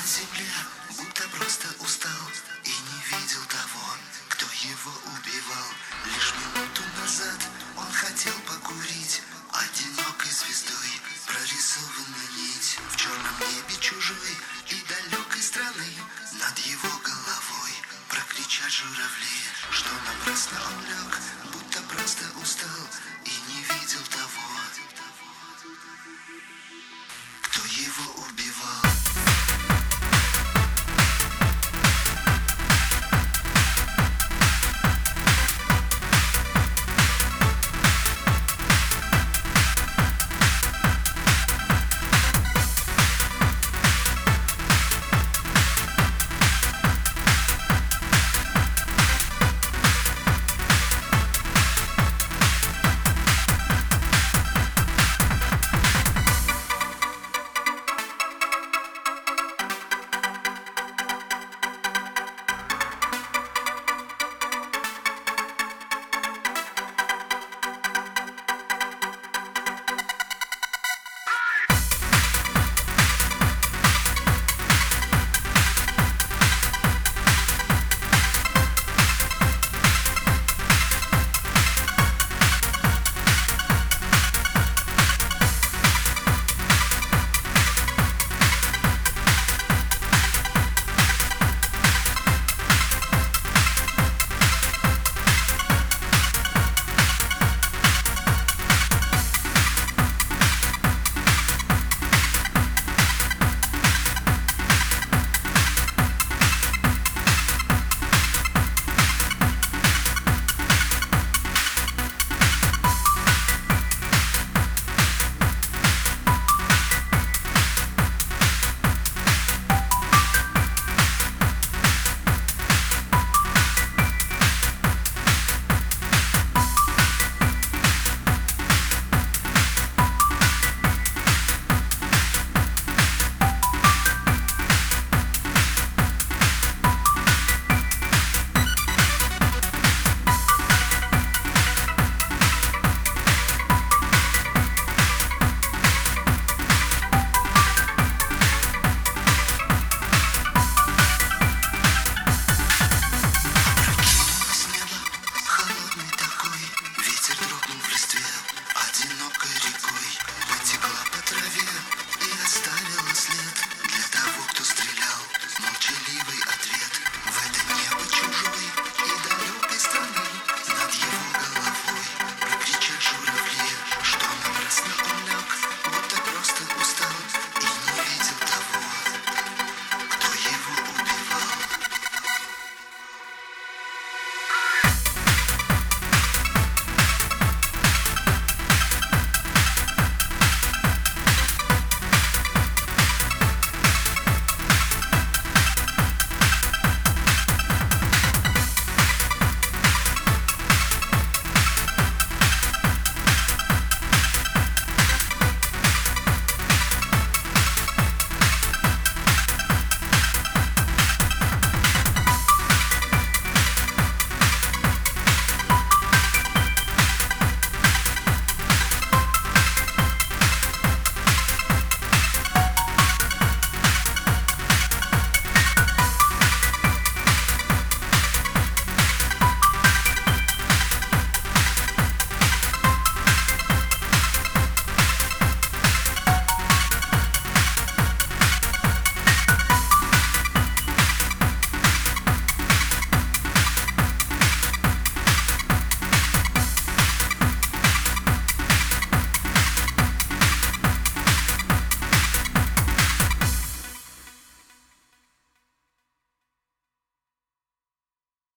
на земле, будто просто устал и не видел того, кто его убивал. Лишь минуту назад он хотел покурить одинокой звездой прорисована нить в черном небе чужой и далекой страны. Над его головой прокричат журавли, что напрасно он лег, будто просто устал и не видел того, кто его убивал.